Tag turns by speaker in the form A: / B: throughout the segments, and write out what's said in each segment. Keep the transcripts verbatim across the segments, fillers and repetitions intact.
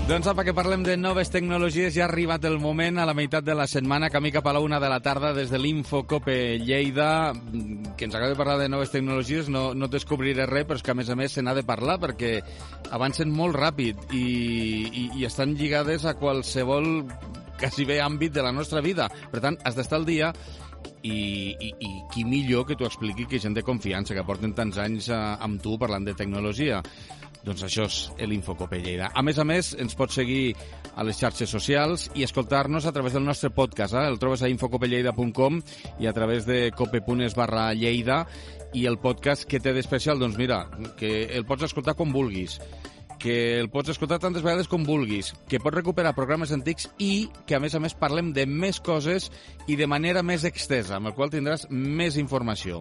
A: Doncs apa, que parlem de noves tecnologies. Ja ha arribat el moment, a la meitat de la setmana, camí cap a la una de la tarda, des de l'Infocope Lleida, que ens acaba de parlar de noves tecnologies. No, no descobriré res, però és que a més a més se n'ha de parlar, perquè avancen molt ràpid i, i, i estan lligades a qualsevol quasi bé àmbit de la nostra vida. Per tant, has d'estar al dia. I, i, i qui millor que t'ho expliqui que gent de confiança, que porten tants anys eh, amb tu parlant de tecnologia. Doncs això és l'Infocope Lleida. A més a més, ens pots seguir a les xarxes socials i escoltar-nos a través del nostre podcast. Eh? El trobes a infocopelleida punt com i a través de cope.es barra Lleida. I el podcast que té d'especial, doncs mira, que el pots escoltar quan vulguis, que el pots escoltar tantes vegades com vulguis, que pots recuperar programes antics i que, a més a més, parlem de més coses i de manera més extesa, amb el qual tindràs més informació.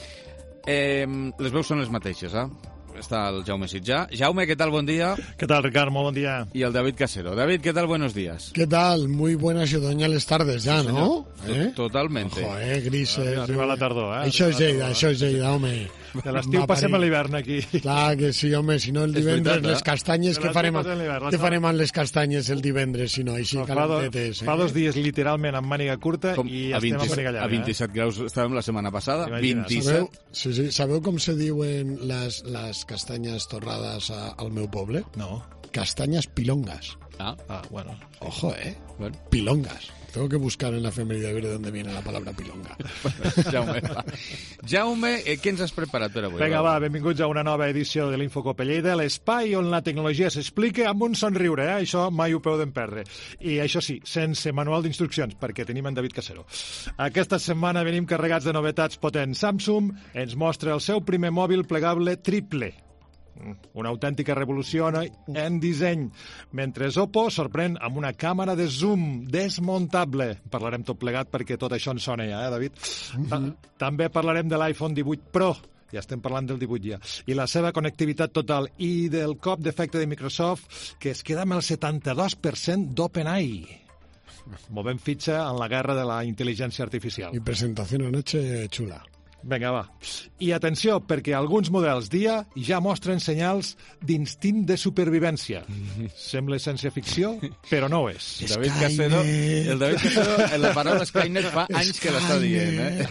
A: Eh, les veus són les mateixes, eh? Està el Jaume Sitjà. Jaume, ¿qué tal? Buen día.
B: ¿Qué tal, Ricard? Muy buen día.
A: Y el David Casero. David, ¿qué tal? Buenos días.
C: ¿Qué tal? Muy buenas y otoñales tardes ya, sí, ¿no?
A: ¿Eh? Totalmente.
C: Joder, grises.
B: Arriba la tardor, eh?
C: Això és Lleida, això és Lleida, home.
B: De l'estiu passem a l'hivern, aquí.
C: Clar que sí, home, si no el divendres les castanyes, què farem, què farem amb les castanyes el divendres, si no, així calentetes.
B: Fa dos dies, literalment, amb màniga curta i estem amb màniga llarga.
A: A vint-i-set graus estàvem la setmana passada. vint-i-set.
C: Sí, sí. Sabeu com se diuen les, les castanyes torrades a, al meu poble?
B: No.
C: Castanyes pilongas.
A: Ah,
B: ah bueno.
C: Ojo, eh?
A: Bueno.
C: Pilongas. Tengo que buscar en la efeméride a ver de dónde viene la palabra pilonga.
A: Jaume, va. Jaume, eh, què ens has preparat per avui?
B: Vinga, va, benvinguts a una nova edició de l'Infocope Lleida, l'espai on la tecnologia s'explica amb un somriure, eh? Això mai ho podem perdre. I això sí, sense manual d'instruccions, perquè tenim en David Casero. Aquesta setmana venim carregats de novetats potents. Samsung ens mostra el seu primer mòbil plegable triple. Una autèntica revolució en disseny, mentre Oppo sorprèn amb una càmera de zoom desmuntable. Parlarem tot plegat perquè tot això ens sona ja, eh, David? Mm-hmm. També parlarem de l'iPhone divuit Pro, ja estem parlant del divuit ja, i la seva connectivitat total, i del cop d'efecte de Microsoft, que es queda amb el setanta-dos per cent d'OpenAI. Movem fitxa en la guerra de la intel·ligència artificial.
C: I presentació anoche xula.
B: Vinga, va. I atenció, perquè alguns models d'I A ja mostren senyals d'instint de supervivència. Sembla ciència-ficció, però no ho és.
A: El David Casero, el David Casero, la paraula Skynet fa anys que l'està dient, eh?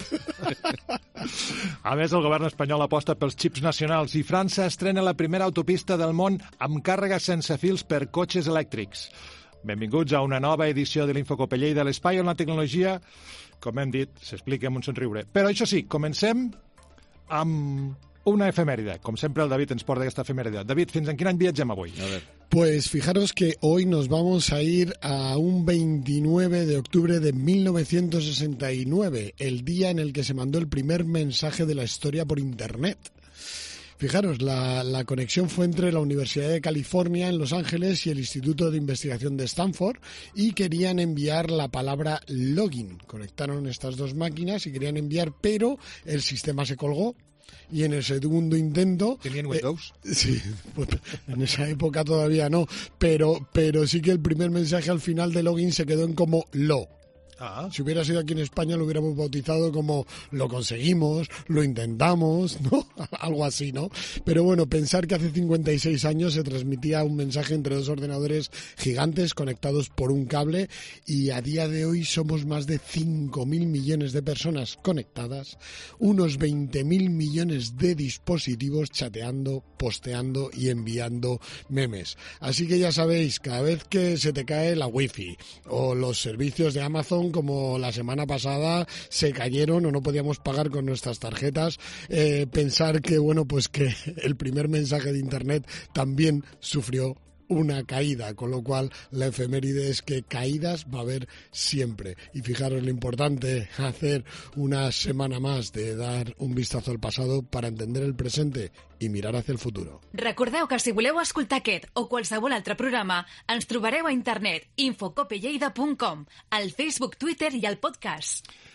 B: A més, el govern espanyol aposta pels xips nacionals i França estrena la primera autopista del món amb càrrega sense fils per cotxes elèctrics. Benvinguts a una nova edició de l'Infocope Lleida, l'espai on la tecnologia, com hem dit, s'explica amb un somriure. Però això sí, comencem amb una efemèride. Com sempre, el David ens porta aquesta efemèride. David, fins en quin any viatgem avui?
A: A ver.
C: Pues fijaros que hoy nos vamos a ir a un veintinueve de octubre de mil novecientos sesenta y nueve, el día en el que se mandó el primer mensaje de la historia por Internet. Fijaros, la, la conexión fue entre la Universidad de California en Los Ángeles y el Instituto de Investigación de Stanford y querían enviar la palabra login. Conectaron estas dos máquinas y querían enviar, pero el sistema se colgó. Y en el segundo intento...
B: ¿Tenían Windows?
C: Eh, sí, pues, en esa época todavía no, pero, pero sí que el primer mensaje al final de login se quedó en como lo.
B: Ah.
C: Si hubiera sido aquí en España lo hubiéramos bautizado como lo conseguimos, lo intentamos, ¿no? Algo así, ¿no? Pero bueno, pensar que hace cincuenta y seis años se transmitía un mensaje entre dos ordenadores gigantes conectados por un cable y a día de hoy somos más de cinco mil millones de personas conectadas, unos veinte mil millones de dispositivos chateando, posteando y enviando memes. Así que ya sabéis, cada vez que se te cae la wifi o los servicios de Amazon, como la semana pasada se cayeron o no podíamos pagar con nuestras tarjetas, eh, pensar que, bueno, pues que el primer mensaje de Internet también sufrió una caída, con lo cual la efeméride es que caídas va a haber siempre. Y fijaros lo importante, hacer una semana más de dar un vistazo al pasado para entender el presente i mirar hacia el futuro.
D: Recordeu que si voleu escoltar aquest o qualsevol altre programa, ens trobareu a internet infocopelleida punt com, al Facebook, Twitter i al podcast.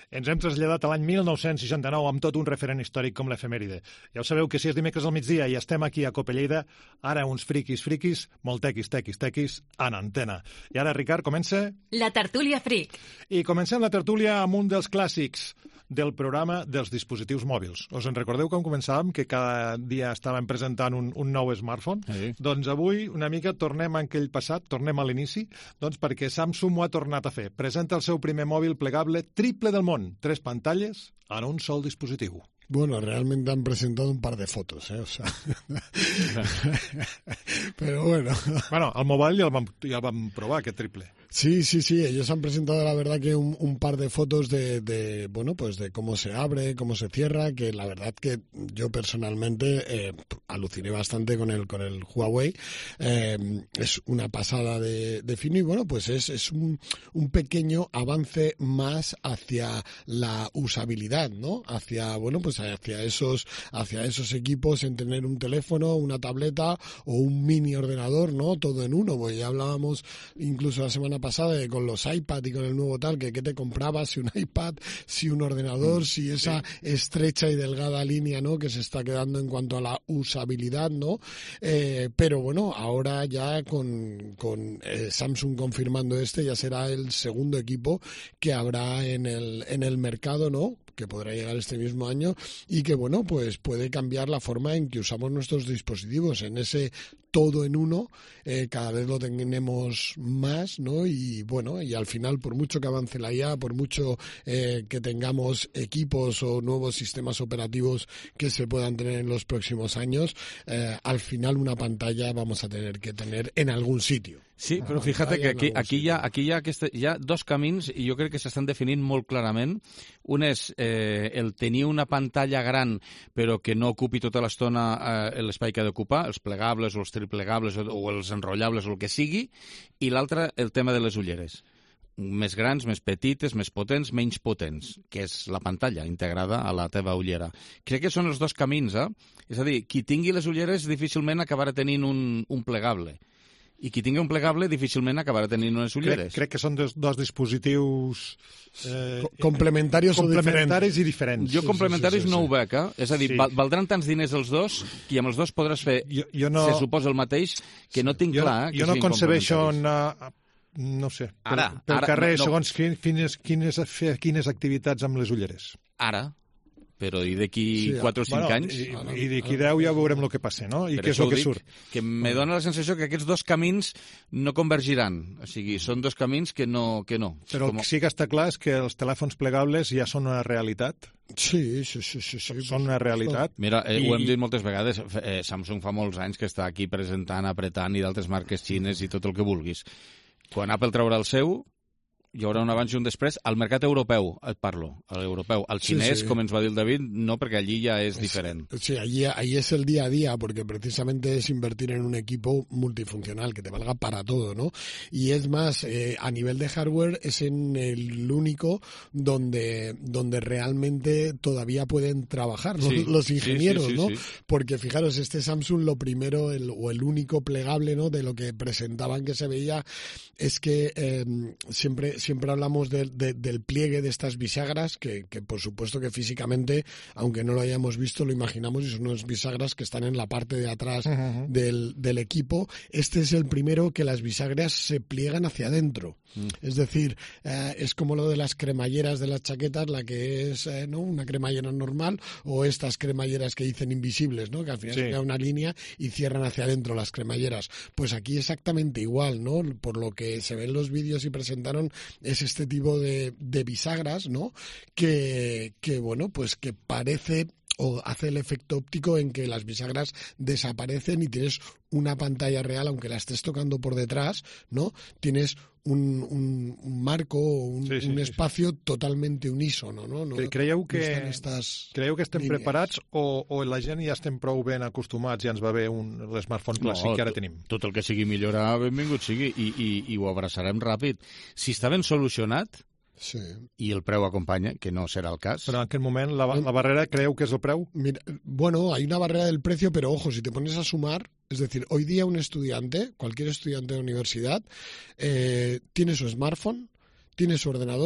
B: Ens hem traslladat a l'any mil nou-cents seixanta-nou amb tot un referent històric com l'efemèride. Ja ho sabeu que si és dimecres al migdia i estem aquí a Cope Lleida, ara uns friquis, friquis, molt tequis, tequis, tequis, en antena. I ara, Ricard, comença...
D: La tertúlia fric.
B: I comencem la tertúlia amb un dels clàssics del programa dels dispositius mòbils. Us en recordeu quan començàvem que cada dia estàvem presentant un, un nou smartphone?
A: Sí.
B: Doncs avui una mica tornem a aquell passat, tornem a l'inici, doncs perquè Samsung ho ha tornat a fer. Presenta el seu primer mòbil plegable triple del món, tres pantalles en un sol dispositiu.
C: Bueno, realmente han presentado un par de fotos, ¿eh? O sea... Pero bueno...
B: Bueno, al mobile ja el vam, ja el vam provar, aquest triple.
C: Sí, sí, sí, ellos han presentado la verdad que un, un par de fotos de, de, bueno, pues de cómo se abre, cómo se cierra, que la verdad que yo personalmente eh, aluciné bastante con el, con el Huawei. Eh, es una pasada de, de fino y bueno, pues es, es un, un pequeño avance más hacia la usabilidad, ¿no? Hacia, bueno, pues hacia esos, hacia esos equipos en tener un teléfono, una tableta o un mini ordenador, ¿no? Todo en uno, pues ya hablábamos incluso la semana pasada de con los iPad y con el nuevo tal, que qué te comprabas, si un iPad, si un ordenador, si esa estrecha y delgada línea, ¿no? Que se está quedando en cuanto a la usabilidad, ¿no? Eh, pero bueno, ahora ya con, con eh, Samsung confirmando este, ya será el segundo equipo que habrá en el, en el mercado, ¿no? Que podrá llegar este mismo año y que, bueno, pues puede cambiar la forma en que usamos nuestros dispositivos. En ese todo en uno, eh, cada vez lo tenemos más, ¿no? Y bueno, y al final, por mucho que avance la I A, por mucho eh, que tengamos equipos o nuevos sistemas operativos que se puedan tener en los próximos años, eh, al final una pantalla vamos a tener que tener en algún sitio.
A: Sí, però fíjate que aquí, aquí, hi ha, aquí hi, ha aquest, hi ha dos camins i jo crec que s'estan definint molt clarament. Un és eh, el tenir una pantalla gran però que no ocupi tota l'estona eh, l'espai que ha d'ocupar, els plegables o els triplegables o, o els enrotllables o el que sigui, i l'altre, el tema de les ulleres. Més grans, més petites, més potents, menys potents, que és la pantalla integrada a la teva ullera. Crec que són els dos camins, eh? És a dir, qui tingui les ulleres difícilment acabarà tenint un, un plegable. I qui tingui un plegable difícilment acabarà tenint unes ulleres.
B: Crec, crec que són dos, dos dispositius...
C: Eh, complementaris,
B: complementaris o diferents. i diferents.
A: Jo complementaris sí, sí, sí, sí. no ho veig, eh? És a dir, sí. valdran tants diners els dos que amb els dos podràs fer, jo, jo no... se suposa el mateix, que no tinc
B: jo,
A: clar eh, que
B: jo no concebeixo una... No sé,
A: ara,
B: pel, pel
A: ara,
B: carrer,
A: no, no.
B: segons quines, quines, quines activitats amb les ulleres.
A: Ara, però i d'aquí sí, quatre o cinc
B: bueno,
A: anys...
B: I, i d'aquí deu ja veurem el que passa, no? I
A: per
B: què és el que
A: dic,
B: surt.
A: Que me dóna la sensació que aquests dos camins no convergiran. O sigui, són dos camins que no. Que no.
B: Però Com... el que sí que està clar és que els telèfons plegables ja són una realitat.
C: Sí, sí, sí, sí, sí.
B: Són una realitat.
A: Mira, eh,
B: I...
A: ho hem dit moltes vegades, eh, Samsung fa molts anys que està aquí presentant, apretant, i d'altres marques xines i tot el que vulguis. Quan Apple traurà el seu, hi haurà un abans i un després. Al mercat europeu, et parlo, a l'europeu. Al xinès, sí, sí. Com ens va dir el David, no, perquè allí ya es, es diferent.
C: Sí, allí, allí es el día a día, porque precisamente es invertir en un equipo multifuncional que te valga para todo, ¿no? Y es más, eh, a nivel de hardware es en el único donde, donde realmente todavía pueden trabajar los,
A: sí,
C: los ingenieros,
A: sí, sí, sí,
C: ¿no?
A: Sí.
C: Porque fijaros, este Samsung lo primero, el, o el único plegable, ¿no? De lo que presentaban que se veía es que eh, siempre siempre hablamos de, de, del pliegue de estas bisagras, que, que por supuesto que físicamente, aunque no lo hayamos visto, lo imaginamos, y son unas bisagras que están en la parte de atrás uh-huh. del, del equipo. Este es el primero que las bisagras se pliegan hacia adentro. Mm. Es decir, eh, es como lo de las cremalleras de las chaquetas, la que es eh, ¿no? una cremallera normal, o estas cremalleras que dicen invisibles, ¿no? Que al final sí. se queda una línea y cierran hacia adentro las cremalleras. Pues aquí exactamente igual, ¿no? Por lo que se ven los vídeos y presentaron, es este tipo de, de bisagras, ¿no? Que, que, bueno, pues que parece o hace el efecto óptico en que las bisagras desaparecen y tienes una pantalla real, aunque la estés tocando por detrás, ¿no? Tienes un, un, un marco, un, sí, sí, un espacio sí, sí. totalmente unísono, no? no
B: creieu que,
C: no estas
B: creieu que estem
C: línies.
B: preparats o, o la gent ja estem prou ben acostumats i ens va bé un, l'smartphone clàssic no, que ara tenim?
A: Tot el que sigui millorar, benvingut sigui, i, i, i ho abraçarem ràpid. Si està ben solucionat,
C: sí.
A: y el preu acompaña, que no será el caso.
B: Pero en aquel momento, ¿la, la barrera creo que es el preu?
C: Mira, bueno, hay una barrera del precio, pero ojo, si te pones a sumar, es decir, hoy día un estudiante, cualquier estudiante de universidad, eh, tiene su smartphone, tiene su ordenador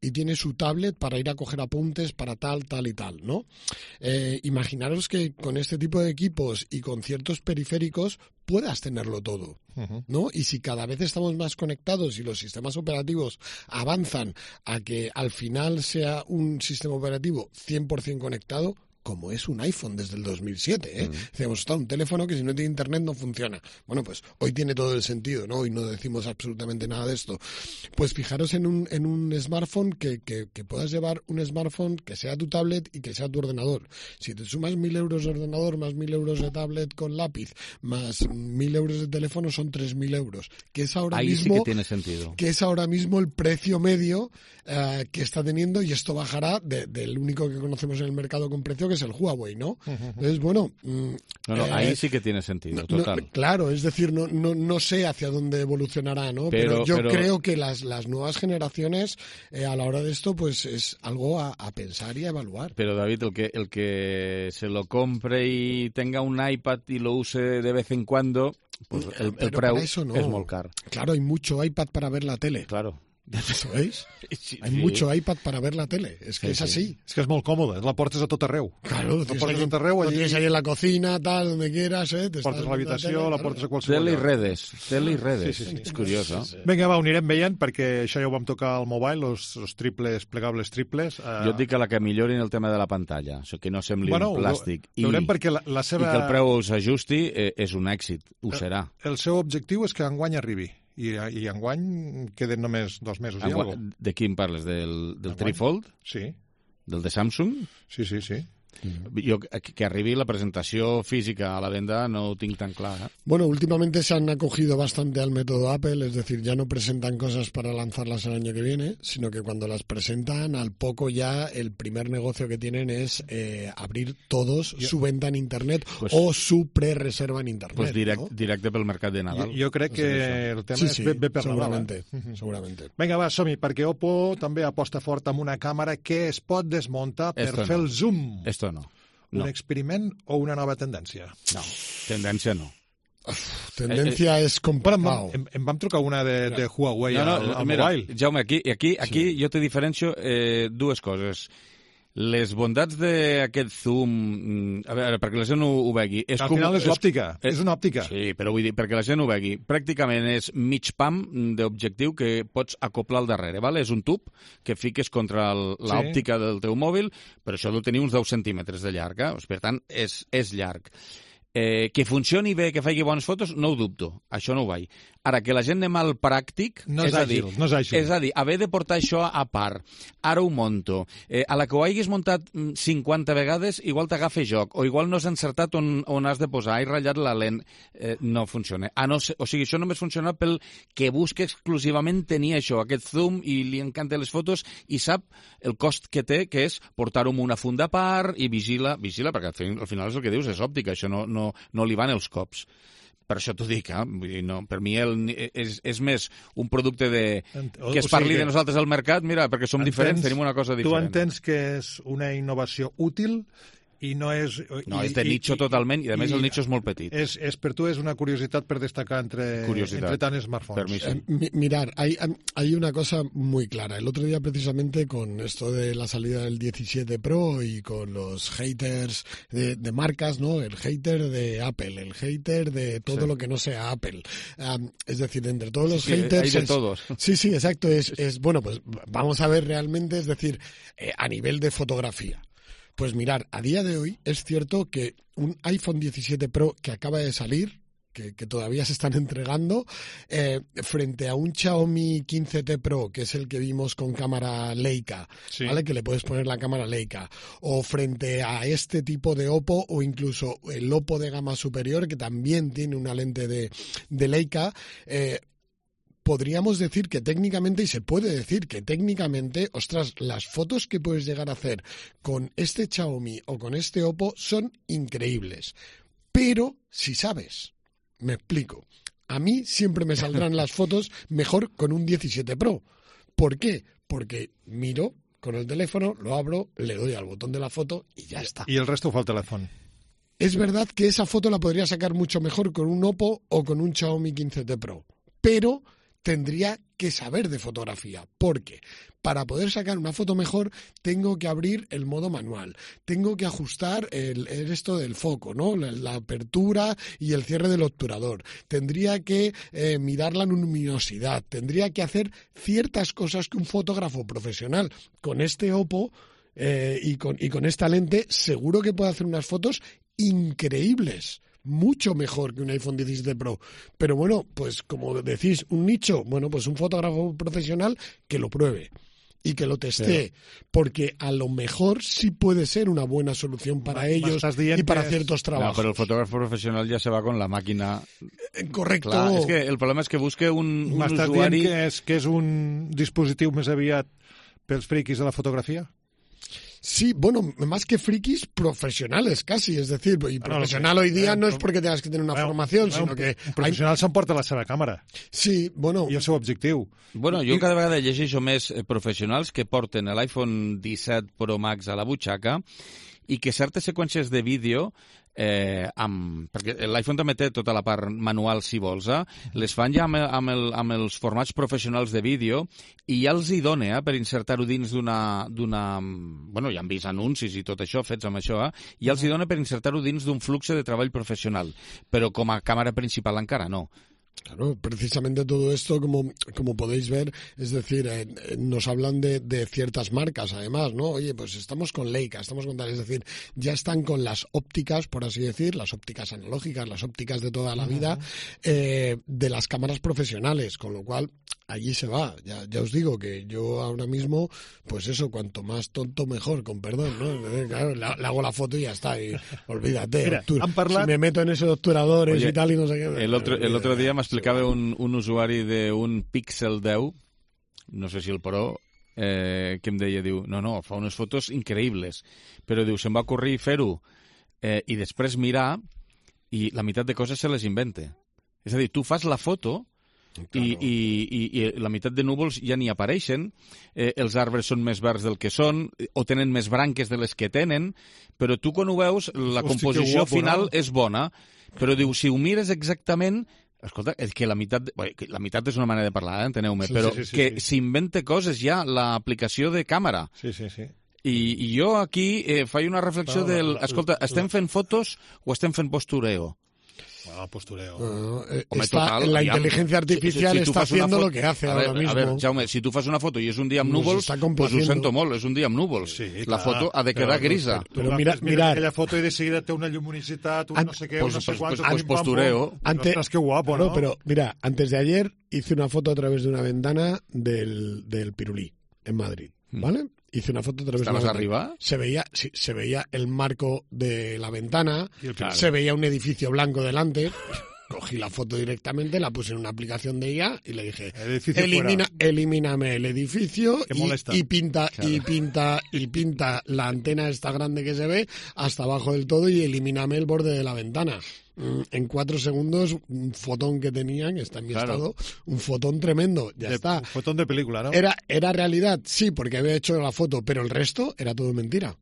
C: y tiene su tablet para ir a coger apuntes para tal, tal y tal, ¿no? Eh, imaginaros que con este tipo de equipos y con ciertos periféricos puedas tenerlo todo, ¿no? Y si cada vez estamos más conectados y los sistemas operativos avanzan a que al final sea un sistema operativo cien por ciento conectado, como es un iPhone desde el dos mil siete, ¿eh? Mm. Decimos, está un teléfono que si no tiene internet no funciona. Bueno, pues hoy tiene todo el sentido, ¿no? Hoy no decimos absolutamente nada de esto. Pues fijaros en un, en un smartphone que, que, que puedas llevar un smartphone que sea tu tablet y que sea tu ordenador. Si te sumas mil euros de ordenador, más mil euros de tablet con lápiz, más mil euros de teléfono, son tres mil euros. Que es ahora
A: Ahí
C: mismo,
A: sí que tiene sentido.
C: Que es ahora mismo el precio medio uh, que está teniendo, y esto bajará de, del único que conocemos en el mercado con precio, que es el Huawei, ¿no? Uh-huh. Entonces, bueno... Mmm,
A: no, no,
C: eh,
A: ahí sí que tiene sentido, total.
C: No, claro, es decir, no, no, no sé hacia dónde evolucionará, ¿no? Pero, pero yo pero... creo que las, las nuevas generaciones, eh, a la hora de esto, pues es algo a, a pensar y a evaluar.
A: Pero, David, el que, el que se lo compre y tenga un iPad y lo use de vez en cuando, pues el, el preu
C: no.
A: es molt car.
C: Claro, hay mucho iPad para ver la tele.
A: Claro.
C: ¿Eso veis?
A: Sí,
C: Hay
A: sí.
C: mucho iPad para ver la tele. Es que sí, es así.
B: Sí. És que és molt còmode. La portes a tot arreu.
C: Claro,
B: la portes a tot arreu.
C: Lo
B: allí...
C: tienes ahí en la cocina, tal, donde quieras, ¿eh? Te
B: portes a l'habitació, la, la portes a qualsevol
A: Tele i
B: lloc.
A: redes. Tele i redes.
B: Sí, sí, sí.
A: És curiós, no?
B: Sí, sí. Vinga, va, ho anirem veient, perquè això ja ho vam tocar al mobile, els, els triples, plegables triples. Uh...
A: Jo et dic que la que millorin el tema de la pantalla, això que no sembli
B: bueno,
A: un plàstic.
B: I, veurem perquè la, la seva...
A: I que el preu s'ajusti eh, és un èxit, ho
B: el,
A: serà.
B: El seu objectiu és que enguany arribi. I, i enguany queden només dos mesos i alguna cosa.
A: De quin parles? Del, del Trifold?
B: Sí.
A: Del de Samsung?
B: Sí, sí, sí.
A: Jo, que arribi la presentació física a la venda no ho tinc tan clar. ¿eh?
C: Bueno, últimamente se han acogido bastante al método Apple, es decir, ya no presentan cosas para lanzarlas el año que viene, sino que cuando las presentan, al poco ya el primer negocio que tienen es eh, abrir todos yo, su venta en Internet pues, o su pre-reserva en Internet.
A: Pues direct,
C: ¿no?
A: directe pel mercat de Nadal.
B: Jo, jo crec que el tema
C: sí,
B: és
C: sí,
B: bé, bé per
C: seguramente,
B: Nadal. Eh?
C: Seguramente.
B: Vinga, va, som-hi, perquè Oppo també aposta fort amb una càmera que es pot desmuntar per
A: Esto
B: fer
A: no.
B: el zoom.
A: Esto no.
B: Un
A: no.
B: experiment o una nova tendència?
A: No, tendència no.
C: Uf, tendencia eh, eh, es complicado.
B: Em, em vam trucar una de, de Huawei
A: no, no,
B: al, al
A: mira,
B: mobile.
A: Jaume, aquí, aquí, aquí
C: sí.
A: jo te diferencio eh, dues coses. Les bondats d'aquest zoom... A veure, perquè la gent ho, ho vegui... És
B: Al
A: com,
B: final és l'òptica, és, és una òptica.
A: Sí, però vull dir, perquè la gent ho vegui. Pràcticament és mig pam d'objectiu que pots acoplar al darrere, ¿vale? És un tub que fiques contra l'òptica sí. del teu mòbil, però això deu tenir uns deu centímetres de llarg, eh? Per tant, és, és llarg. Eh, que funcioni bé, que faci bones fotos, no ho dubto. Això no ho vaig. Ara, que la gent anem al pràctic...
B: No és,
A: és
B: àgil,
A: a dir,
B: no és àgil.
A: És a dir, haver de portar això a part. Ara ho monto. Eh, a la que ho hagis muntat cinquanta vegades, igual t'agafa joc, o igual no has encertat on, on has de posar, has ratllat la lent. Eh, no funciona. Ah, no, o sigui, això només funciona pel que busca exclusivament tenir això, aquest zoom, i li encanta les fotos, i sap el cost que té, que és portar-ho amb una funda a part, i vigila, vigila, perquè al final, al final és el que dius, és òptica, això no, no, no li van els cops. Per això t'ho dic, eh? Vull dir, no, per mi el, és, és més un producte de, que es parli o sigui que de nosaltres al mercat, mira, perquè som entens, diferents, tenim una cosa diferent.
B: Tu entens que és una innovació útil i no és...
A: No,
B: i,
A: és de nicho
B: i,
A: totalment, i a més
B: i,
A: el nicho és molt petit.
B: És, és per tu és una curiositat per destacar entre, entre tant smartphones.
A: Per mi sí.
C: Eh, mirar, hay, hay una cosa muy clara. El otro día precisamente con esto de la salida del diecisiete Pro y con los haters de, de marcas, ¿no? El hater de Apple, el hater de todo sí. lo que no sea Apple. Um, es decir, entre todos los sí, haters...
A: Hay de
C: es,
A: todos.
C: Sí, sí, exacto. Es, es bueno, pues vamos a ver realmente, es decir, eh, a nivel de fotografía. Pues mirar, a día de hoy es cierto que un iPhone diecisiete Pro que acaba de salir, que, que todavía se están entregando, eh, frente a un Xiaomi quince T Pro, que es el que vimos con cámara Leica, sí. ¿vale? Que le puedes poner la cámara Leica, o frente a este tipo de Oppo, o incluso el Oppo de gama superior, que también tiene una lente de, de Leica, eh, podríamos decir que técnicamente, y se puede decir que técnicamente, ostras, las fotos que puedes llegar a hacer con este Xiaomi o con este Oppo son increíbles. Pero, si sabes, me explico, a mí siempre me saldrán las fotos mejor con un diecisiete Pro. ¿Por qué? Porque miro con el teléfono, lo abro, le doy al botón de la foto y ya está.
B: Y el resto fue el teléfono.
C: Es verdad que esa foto la podría sacar mucho mejor con un Oppo o con un Xiaomi quince T Pro, pero tendría que saber de fotografía, porque para poder sacar una foto mejor tengo que abrir el modo manual, tengo que ajustar el, el esto del foco, ¿no? La, la apertura y el cierre del obturador, tendría que eh, mirar la luminosidad, tendría que hacer ciertas cosas que un fotógrafo profesional con este Oppo eh, y, con, y con esta lente seguro que puede hacer unas fotos increíbles. Mucho mejor que un iPhone diecisiete Pro. Pero bueno, pues como decís, un nicho, bueno, pues un fotógrafo profesional que lo pruebe y que lo testee, pero, porque a lo mejor sí puede ser una buena solución para ellos y para ciertos trabajos.
A: No, pero el fotógrafo profesional ya se va con la máquina.
C: Correcto.
A: Clar, és que el problema és que busque un, un
B: M'estàs
A: usuari...
B: dient que és, que és un dispositiu més aviat pels friquis de la fotografia?
C: Sí, bueno, más que frikis, profesionales casi, es decir, y profesional no, no, hoy día eh, no es porque tengas que tener una bueno, formación, bueno, sino que...
B: Un professional hay... s'emporta la seva càmera.
C: Sí, bueno...
B: I el seu objectiu.
A: Bueno, jo cada vegada llegeixo més professionals que porten l'iPhone disset Pro Max a la butxaca i que certes seqüències de vídeo, eh, amb, perquè l'iPhone també té tota la part manual, si vols, eh, les fan ja amb, amb, el, amb els formats professionals de vídeo i ja els hi dona eh, per insertar-ho dins d'una... Bueno, ja han vist anuncis i tot això fets amb això, eh, i ja els hi dona per insertar-ho dins d'un flux de treball professional, però com a càmera principal encara no.
C: Claro, precisamente todo esto, como, como podéis ver, es decir, eh, nos hablan de, de ciertas marcas, además, ¿no? Oye, pues estamos con Leica, estamos con tal, es decir, ya están con las ópticas, por así decir, las ópticas analógicas, las ópticas de toda la vida, eh, de las cámaras profesionales, con lo cual allí se va. Ya, ya os digo que yo ahora mismo, pues eso, cuanto más tonto mejor, con perdón, ¿no? Claro, le, le hago la foto y ya está, y olvídate.
B: Mira, han parlat...
C: Si me meto en esos obturadores Oye, y tal y no sé qué...
A: El otro, el otro día m'explicava un, un usuari d'un Pixel deu, no sé si el Pro, eh, que em deia, diu, no, no, fa unes fotos increïbles, però diu, se'm va ocorrir fer-ho eh, i després mirar i la meitat de coses se les invente. És a dir, tu fas la foto I, i, i, i la meitat de núvols ja n'hi apareixen, eh, els arbres són més verds del que són, o tenen més branques de les que tenen, però tu quan ho veus, la
B: Hosti,
A: composició
B: guapo,
A: final
B: no?
A: és bona, però diu, si ho mires exactament, escolta, és que la meitat, bé, la meitat és una manera de parlar, eh, enteneu-me,
B: sí,
A: però
B: sí, sí,
A: que
B: sí.
A: s'inventa coses ja, l'aplicació de càmera.
B: Sí, sí, sí.
A: I, i jo aquí eh, faig una reflexió
B: no,
A: del,
B: la, la,
A: escolta, estem fent fotos o estem fent postureo?
B: Ah, postureo.
C: Uh, eh,
A: Home,
C: está,
A: total,
C: la
A: ya,
C: inteligencia artificial
A: si, si, si
C: está haciendo
A: foto,
C: lo que hace
A: a
C: ahora
A: ver,
C: mismo.
A: A ver, Jaume, si tu fas una foto i és un dia amb
C: Nos
A: núvols,
C: está
A: pues ho sento molt, és un dia amb núvols.
B: Sí,
A: la
B: clar,
A: foto ha de quedar
B: però,
A: grisa.
B: Però,
C: però
B: però
C: mira,
B: mira,
C: mirar,
B: aquella foto i de seguida té una lluminositat, un
C: An-
B: no sé què,
A: pues,
B: un no sé
A: pues,
B: cuántos,
A: pues,
B: pim,
A: pues
B: pam,
A: postureo.
B: pum.
C: Ante,
B: Ostras, qué guapo, ¿no?
C: no, pero mira, antes de ayer hice una foto a través de una ventana del, del Pirulí, en Madrid, ¿vale? Hice una foto a través de una
A: ¿Estabas
C: ventana.
A: arriba?
C: Se veía, sí, se veía el marco de la ventana,
B: Y el claro.
C: se veía un edificio blanco delante. Cogí la foto directamente, la puse en una aplicación de I A y le dije, elimina, elimíname el edificio y, y pinta claro. y pinta y pinta la antena esta grande que se ve hasta abajo del todo y elimíname el borde de la ventana. En cuatro segundos, un fotón que tenían, que está en mi claro. estado, un fotón tremendo, ya
B: de,
C: está.
B: Un fotón de película, ¿no?
C: Era, era realidad, sí, porque había hecho la foto, pero el resto era todo mentira.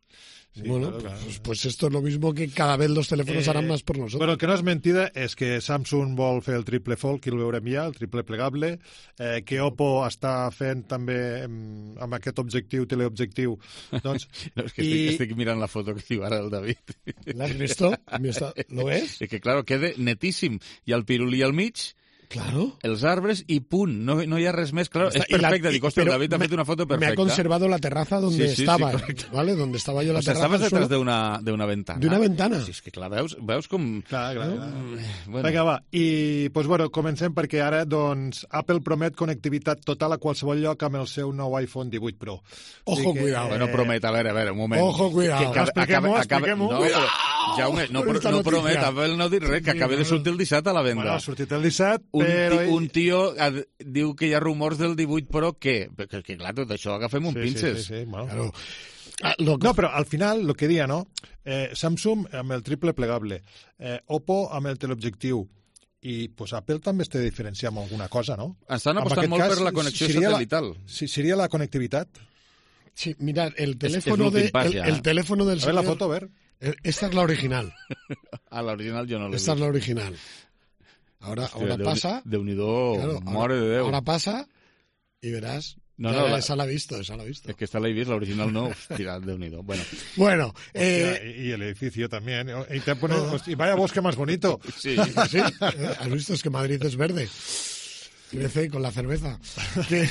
C: Sí, bueno, claro, claro. Pues, pues esto es lo mismo que cada vez los teléfonos eh, harán más por nosotros.
B: Bueno, el que no és mentida és que Samsung vol fer el triple fold, que el veurem ja, el triple plegable, eh, que Oppo està fent també amb aquest objectiu, teleobjectiu. Doncs,
A: no, és que
B: i...
A: estic, estic mirant la foto que diu ara el David.
C: ¿L'has visto? ¿Lo ves?
A: És que, claro, queda netíssim. Hi ha el pirulí al mig,
C: claro.
A: els arbres i punt, no, no hi ha res més. Claro, es perfecte, dic, hòstia, el David ha fet una foto perfecta.
C: Me ha conservado la terraza donde sí, sí, estaba, sí, ¿vale? Donde estaba yo la
A: o sea,
C: terraza.
A: Estaves detrás de una, de una ventana.
C: De una ventana.
A: Sí, és que clar, veus, veus com...
B: Clar, clar, clar.
A: Bueno.
B: Vinga, va. I, pues, bueno, comencem perquè ara, doncs, Apple promet connectivitat total a qualsevol lloc amb el seu nou iPhone divuit Pro.
C: Ojo,
B: que,
C: cuidado.
A: Bueno, promet, a veure, a veure, un moment.
C: Ojo, cuidado.
B: Que expliquem-ho, expliquem-ho.
A: No, però, Jaume, no, no, no promet, Apple no ha dit res, que acaba de sortir el disset a la venda.
B: Bueno, ha sortit el disset,
A: un,
B: però...
A: Un tio diu que hi ha rumors del divuit Pro, què? Que, que clar, tot això agafem un
B: sí,
A: pinces.
B: Sí, sí, sí, bueno.
C: Claro. Ah, lo...
B: No, però al final, el que dia, no? Eh, Samsung amb el triple plegable, eh, Oppo amb el teleobjectiu, i pues, Apple també es té de diferenciar amb alguna cosa, no?
A: Estan apostant molt cas, per la connexió satelital.
B: La, sí, seria la connectivitat.
C: Sí, mirad, el teléfono,
A: es, es
C: de, el, el teléfono del
B: a ver
C: señor...
B: la foto, a ver.
C: Esta es la original.
A: Ah, la original yo no la he
C: Esta
A: visto.
C: es la original. Ahora,
A: Hòstia,
C: ahora
A: Déu,
C: pasa...
A: Déu-n'hi-do,
C: claro,
A: mare de Déu.
C: Ahora pasa y verás...
A: No,
C: Ya,
A: no, la-
C: esa la he visto, esa la he visto.
A: Es que esta l'he vist, l'original no. Hòstia, Déu-n'hi-do. Bueno,
C: Bueno,
B: Hostia,
C: eh,
B: y el edificio también. Y, te pone, hostia, y vaya bosque más bonito.
A: sí.
C: ¿sí? Eh, ¿Has visto? Es que Madrid es verde. Crece con la cerveza. Que-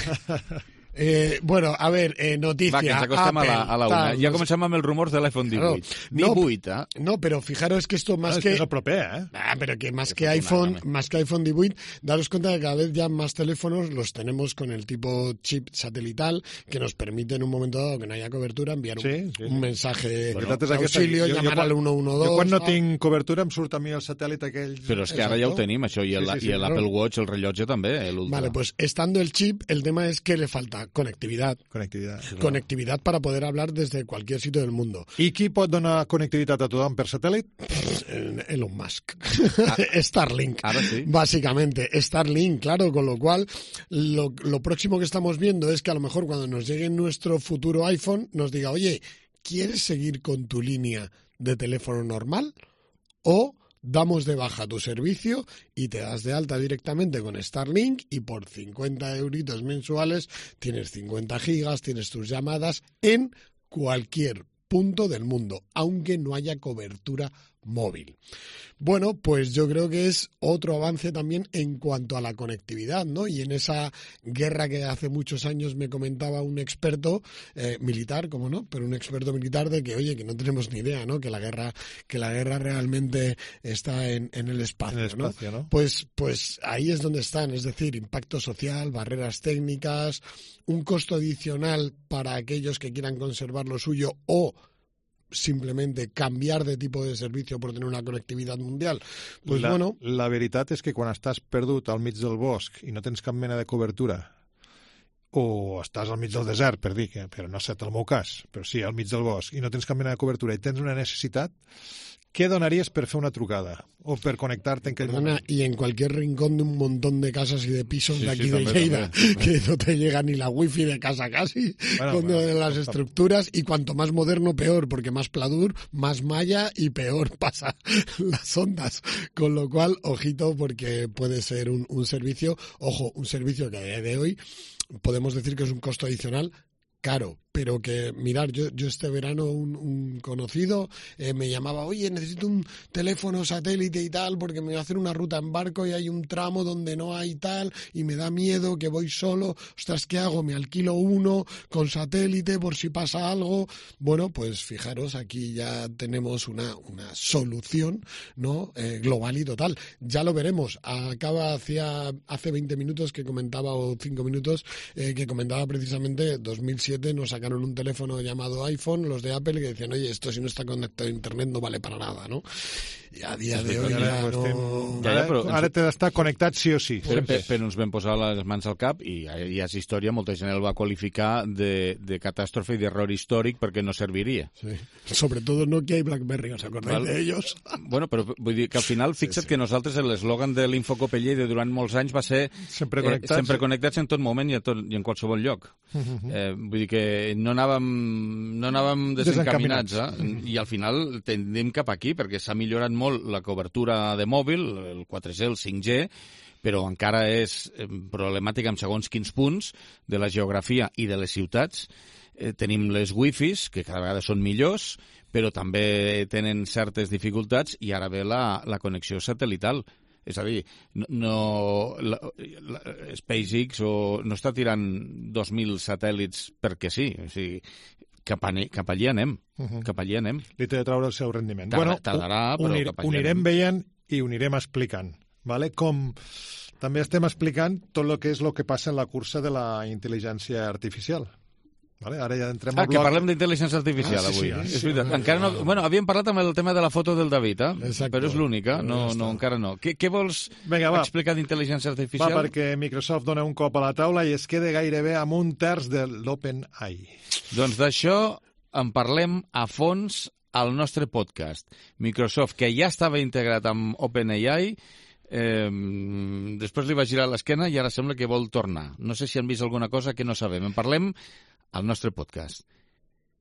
C: eh, bueno, a ver, eh, noticia.
A: Va, que ens acostem a la, a la una.
C: tal,
A: Ja
C: no sé-
A: comencem amb els rumors de l'iPhone
C: Claro.
A: divuit.
C: No,
A: divuit, eh?
C: No, pero fijaros que esto más
B: Ah, es
C: que...
B: que es el proper, ¿eh?
C: Ah, pero que más
A: Que
C: que
A: fue un
C: iPhone,
A: año,
C: más que iPhone divuit, daros cuenta que cada vez ya más teléfonos los tenemos con el tipo chip satelital que nos permite en un momento dado que no haya cobertura enviar un,
B: Sí, sí,
C: un
B: sí.
C: mensaje
B: La
C: de
B: veritat és aquesta.
C: auxilio,
B: Jo- jo
C: llamar
B: quan-
C: al uno uno dos.
B: Jo quan no
C: tal.
B: tinc cobertura em surt a mi el satèl·lit aquell...
A: Però és que ara ja ho
C: Exacto.
A: tenim, això, i el-
B: Sí, sí, sí,
A: i l'Apple
C: claro.
A: Watch, el rellotge també, eh, l'Ultra.
C: Vale, pues estando el chip, el tema es que le falta conectividad.
B: Connectivitat.
C: Conectividad para poder hablar desde cualquier sitio del mundo.
B: I qui pot donar connectivitat a tothom per satèl·lit?
C: Eh, Elon Musk. Starlink.
A: Ahora sí.
C: Básicamente, Starlink, claro, con lo cual lo, lo próximo que estamos viendo es que a lo mejor cuando nos llegue nuestro futuro iPhone nos diga, oye, ¿quieres seguir con tu línea de teléfono normal? O damos de baja tu servicio y te das de alta directamente con Starlink y por cincuenta euritos mensuales tienes cincuenta gigas, tienes tus llamadas en cualquier punto del mundo, aunque no haya cobertura móvil. Bueno, pues yo creo que es otro avance también en cuanto a la conectividad, ¿no? Y en esa guerra que hace muchos años me comentaba un experto eh, militar, como no, pero un experto militar de que, oye, que no tenemos ni idea, ¿no? Que la guerra, que la guerra realmente está en, en el espacio,
B: En el espacio, ¿no?
C: Pues, pues ahí es donde están, es decir, impacto social, barreras técnicas, un costo adicional para aquellos que quieran conservar lo suyo o simplemente cambiar de tipo de servicio por tener una conectividad mundial. Pues
B: la,
C: bueno,
B: la veritat és que quan estàs perdut al mig del bosc i no tens cap mena de cobertura, o estàs al mig del desert, per dir, que, però no sé el meu cas, però sí, al mig del bosc, i no tens cap mena de cobertura i tens una necessitat, què donaries per fer una trucada? O per connectar-te en aquell
C: perdona,
B: moment?
C: y en cualquier rincón de un montón de casas y de pisos
A: Sí,
C: de aquí
A: sí,
C: de
A: también,
C: Lleida,
A: también.
C: que no te llega ni la wifi de casa casi,
B: Bueno,
C: con
B: bueno,
C: las
B: está-
C: estructuras, y cuanto más moderno peor, porque más pladur, más malla y peor pasa las ondas. Con lo cual, ojito, porque puede ser un, un servicio, ojo, un servicio que a día de hoy podemos decir que es un costo adicional caro, pero que, mirar, yo, yo este verano un, un conocido eh, me llamaba, oye, necesito un teléfono satélite y tal, porque me voy a hacer una ruta en barco y hay un tramo donde no hay tal, y me da miedo que voy solo, ostras, ¿qué hago? Me alquilo uno con satélite por si pasa algo. Bueno, pues fijaros, aquí ya tenemos una, una solución, ¿no? Eh, global y total. Ya lo veremos. Acaba hacía, hace veinte minutos que comentaba, o cinco minutos, eh, que comentaba precisamente dos mil siete nos sacaron un teléfono llamado iPhone, los de Apple, que decían, oye, esto si no está conectado a internet no vale para nada, ¿no? I a dia de hoy
B: Ara,
C: ja
B: pues,
C: no...
B: ten-
A: Ja, ja, però-
B: ara, ara t'he d'estar connectat sí o sí.
A: Però,
B: sempre.
A: però ens vam posar les mans al cap i ja, ja és història, molta gent el va qualificar de, de catàstrofe i d'error històric perquè no serviria.
C: Sí. Sobre todo Nokia y BlackBerry, ¿os acordáis
A: Val.
C: de ellos?
A: Bueno, però vull dir que al final, fixa't sí, sí. que nosaltres l'eslògan de l'Infocopellé de durant molts anys va ser
B: Sempre
A: eh,
B: connectats.
A: sempre connectats en tot moment i, a tot, i en qualsevol lloc. eh, vull dir que no anàvem, no anàvem desencaminats, eh? I al final tendim cap aquí perquè s'ha millorat molt la cobertura de mòbil, el quatre G, el cinc G, però encara és eh, problemàtica en segons quins punts de la geografia i de les ciutats. Eh, tenim les wifis, que cada vegada són millors, però també tenen certes dificultats i ara ve la, la connexió satelital. És a dir, no, no la, la, SpaceX o, no està tirant dos mil satèl·lits perquè sí, o sigui, cap, a, cap allí anem, uh -huh. cap allí anem.
B: Li té de treure el seu rendiment.
A: Tarda-
B: bueno,
A: tardarà, però
B: unir,
A: cap allà
B: unirem
A: anem.
B: veient i ho anirem explicant. Vale? Com també estem explicant tot el que és el que passa en la cursa de la intel·ligència artificial. Vale? Ara ja entrem
A: Ah,
B: al
A: que
B: bloc...
A: parlem d'intel·ligència artificial
B: Ah, sí,
A: avui.
B: sí,
A: és
B: sí,
A: veritat.
C: sí,
A: Encara no,
C: sí.
A: bueno, havíem parlat amb el tema de la foto del David, eh?
C: Exacto.
A: Però és l'única, no,
C: Ja
A: no,
C: està.
A: encara no. Què, què vols
B: Vinga, va.
A: explicar d'intel·ligència artificial?
B: Va, perquè Microsoft dona un cop a la taula i es queda gairebé amb un terç de l'OpenAI.
A: Doncs d'això en parlem a fons al nostre podcast. Microsoft, que ja estava integrat amb OpenAI, eh, després li va girar l'esquena i ara sembla que vol tornar. No sé si han vist alguna cosa que no sabem. En parlem al nostre podcast.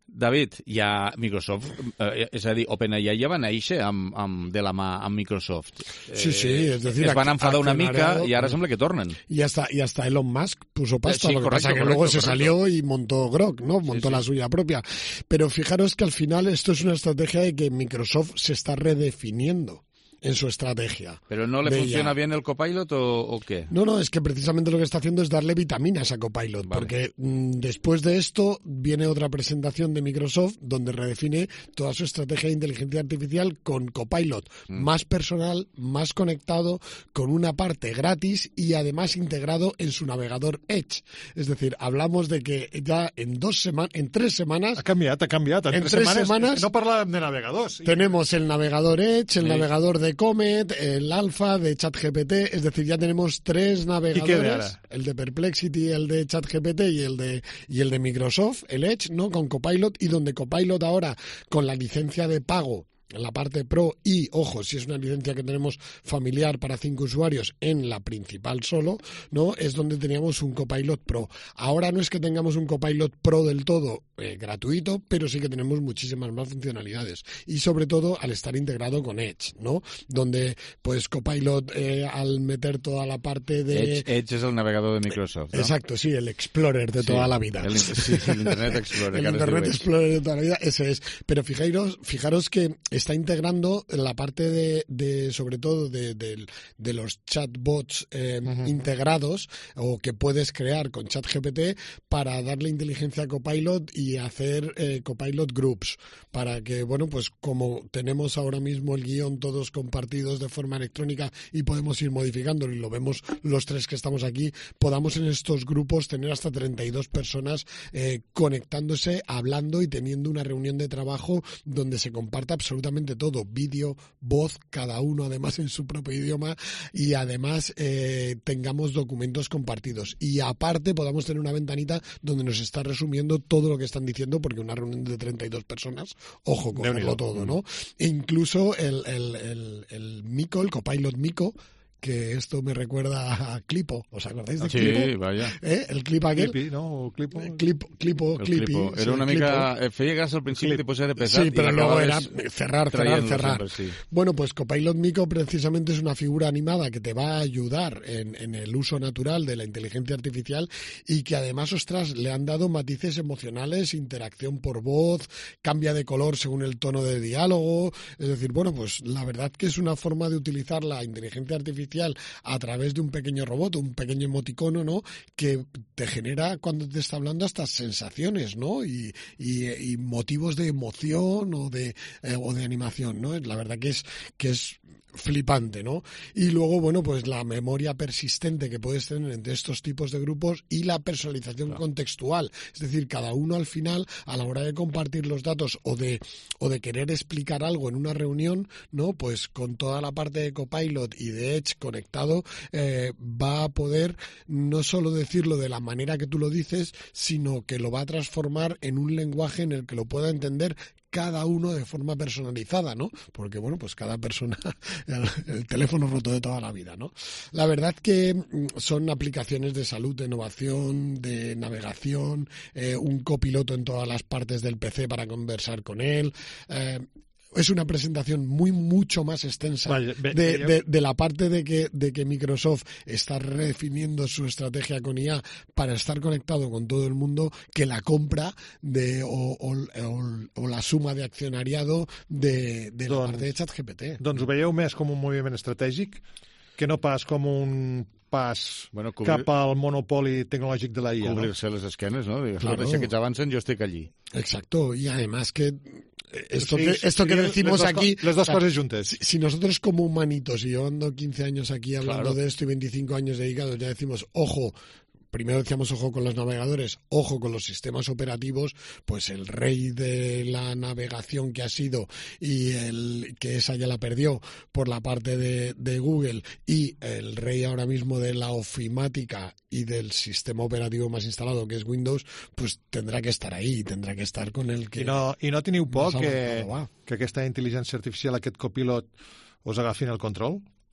A: David, hi ha Microsoft, eh, és a dir, OpenAI ja va néixer amb, amb, de la mà amb Microsoft.
C: Sí, sí, es decir...
A: Es van enfadar una mica
C: accionariado,
A: y ahora sembla que tornen.
C: Y hasta, y hasta Elon Musk puso pasta,
A: Sí,
C: lo que
A: correcto,
C: pasa que
A: correcto,
C: luego se
A: correcto.
C: salió y montó Grok, ¿no? Montó
A: Sí, sí.
C: la suya propia. Pero fijaros que al final esto es una estrategia de que Microsoft se está redefiniendo en su estrategia.
A: ¿Pero no le
C: de
A: funciona
C: ella.
A: bien el Copilot o, o qué?
C: No, no, es que precisamente lo que está haciendo es darle vitaminas a Copilot,
A: Vale.
C: porque mmm, después de esto viene otra presentación de Microsoft donde redefine toda su estrategia de inteligencia artificial con Copilot, mm. más personal, más conectado, con una parte gratis y además integrado en su navegador Edge. Es decir, hablamos de que ya en dos semanas, en tres semanas...
B: Ha canviat, ha canviat. En,
C: en
B: tres,
C: tres
B: setmanes,
C: semanas
B: no parlàvem de navegadors.
C: tenemos el navegador Edge, el
A: Sí.
C: navegador de Comet, el alfa de ChatGPT, es decir, ya tenemos tres navegadores,
B: qué de ahora?
C: el de Perplexity, el de ChatGPT y el de y el de Microsoft, el Edge, ¿no? Con Copilot, y donde Copilot ahora con la licencia de pago en la parte Pro y, ojo, si es una licencia que tenemos familiar para cinco usuarios en la principal solo, ¿no? Es donde teníamos un Copilot Pro. Ahora no es que tengamos un Copilot Pro del todo eh, gratuito, pero sí que tenemos muchísimas más funcionalidades. Y sobre todo al estar integrado con Edge, ¿no? Donde, pues, Copilot, eh, al meter toda la parte de...
A: Edge, Edge és el navegador de Microsoft, ¿no?
C: Exacto, sí, el Explorer de
A: Sí,
C: toda la vida.
A: El, sí, el Internet Explorer.
C: El
A: que ara es
C: Internet
A: diu Edge.
C: Explorer de toda la vida, ese es. Pero fijaros, fijaros que está integrando la parte de, de sobre todo, de, de, de los chatbots eh, uh-huh. integrados o que puedes crear con ChatGPT para darle inteligencia a Copilot y hacer eh, Copilot Groups, para que, bueno, pues como tenemos ahora mismo el guión todos compartidos de forma electrónica y podemos ir modificándolo y lo vemos los tres que estamos aquí, podamos en estos grupos tener hasta treinta y dos personas eh, conectándose, hablando y teniendo una reunión de trabajo donde se comparta absolutamente todo, vídeo, voz, cada uno además en su propio idioma, y además eh, tengamos documentos compartidos. Y aparte podamos tener una ventanita donde nos está resumiendo todo lo que están diciendo, porque una reunión de treinta y dos personas, ojo, cogerlo todo, ¿no? E incluso el, el, el, el Mico, el Copilot Mico, que esto me recuerda a Clipo. ¿Os acordáis de
A: sí,
C: Clipo?
A: Sí, vaya.
C: ¿Eh? El clip aquel.
B: Clippy, ¿no? O Clipo.
C: Clip, clipo,
A: El
C: Clippy.
A: Clipo. Era
C: sí,
A: una
C: Clipo.
A: mica... Feia gràcia al principi,
B: Clip.
A: tipus era pesat.
C: Sí, pero
A: i
C: luego era
A: l'acabaves
C: cerrar, cerrar,
A: traient-lo
C: cerrar.
A: sempre, sí.
C: Bueno, pues Copilot Mico precisamente es una figura animada que te va a ayudar en, en el uso natural de la inteligencia artificial y que además, ostras, le han dado matices emocionales, interacción por voz, cambia de color según el tono de diálogo. Es decir, bueno, pues la verdad que es una forma de utilizar la inteligencia artificial a través de un pequeño robot, un pequeño emoticono, ¿no? Que te genera, cuando te está hablando, hasta sensaciones, ¿no? Y, y, y motivos de emoción o de, eh, o de animación, ¿no? La verdad que es, que es flipante, ¿no? Y luego, bueno, pues la memoria persistente que puedes tener entre estos tipos de grupos y la personalización claro. contextual. Es decir, cada uno al final, a la hora de compartir los datos o de, o de querer explicar algo en una reunión, ¿no? Pues con toda la parte de Copilot y de Edge conectado, eh, va a poder no solo decirlo de la manera que tú lo dices, sino que lo va a transformar en un lenguaje en el que lo pueda entender cada uno de forma personalizada, ¿no? Porque, bueno, pues cada persona, el, el teléfono roto de toda la vida, ¿no? La verdad que son aplicaciones de salud, de innovación, de navegación, eh, un copiloto en todas las partes del P C para conversar con él, eh, es una presentación muy mucho más extensa
B: Vale, ve,
C: de,
B: ve,
C: de, de la parte de que, de que Microsoft está redefiniendo su estrategia con I A para estar conectado con todo el mundo, que la compra de o, o, o, o la suma de accionariado de, de la
B: doncs,
C: parte de ChatGPT.
B: Doncs ho veieu més com un moviment estratègic que no pas com un pas
A: bueno, cobrir...
B: cap al monopoli tecnològic de la I A.
A: Cobrir-se
B: ¿no?
A: les esquenes, ¿no? Digues,
C: claro.
A: Deixa que ells avancen, jo estic allí.
C: Exacto, y además que esto
B: sí,
C: que, esto que decimos
B: les
C: aquí...
B: Dos, les dos o sea, cosas juntes.
C: Si, si nosotros como humanitos, y llevando quince años aquí hablando claro. de esto y veinticinco años dedicados, ya decimos, ojo, primero decíamos ojo con los navegadores, ojo con los sistemas operativos, pues el rey de la navegación que ha sido y el que esa ya la perdió por la parte de, de Google, y el rey ahora mismo de la ofimática y del sistema operativo más instalado, que es Windows, pues tendrá que estar ahí, tendrá que estar con el que...
B: I no, i no teniu por que,
C: que
B: que aquesta intel·ligència artificial, aquest copilot, us agafin el control?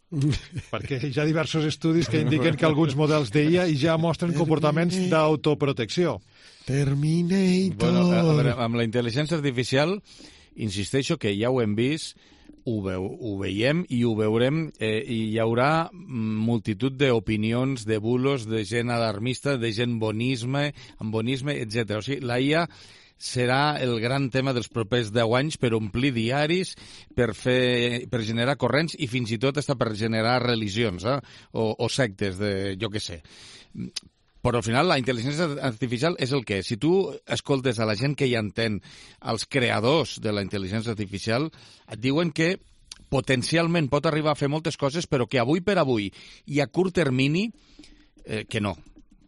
B: Perquè hi ha diversos estudis que indiquen que alguns models d'I A ja mostren comportaments d'autoprotecció.
C: Terminator.
A: Bueno, a, a veure, amb la intel·ligència artificial, insisteixo que ja ho hem vist, ho, veu, ho veiem i ho veurem, eh, i hi haurà multitud d'opinions, de bulos, de gent alarmista, de gent bonisme, amb bonisme, etcètera. O sigui, la I A serà el gran tema dels propers deu anys per omplir diaris, per fer, per generar corrents i fins i tot està per generar religions, eh? o, o sectes de, jo què sé. Però al final la intel·ligència artificial és el que és. Si tu escoltes a la gent que hi entén, als creadors de la intel·ligència artificial, et diuen que potencialment pot arribar a fer moltes coses, però que avui per avui i a curt termini, eh, que no.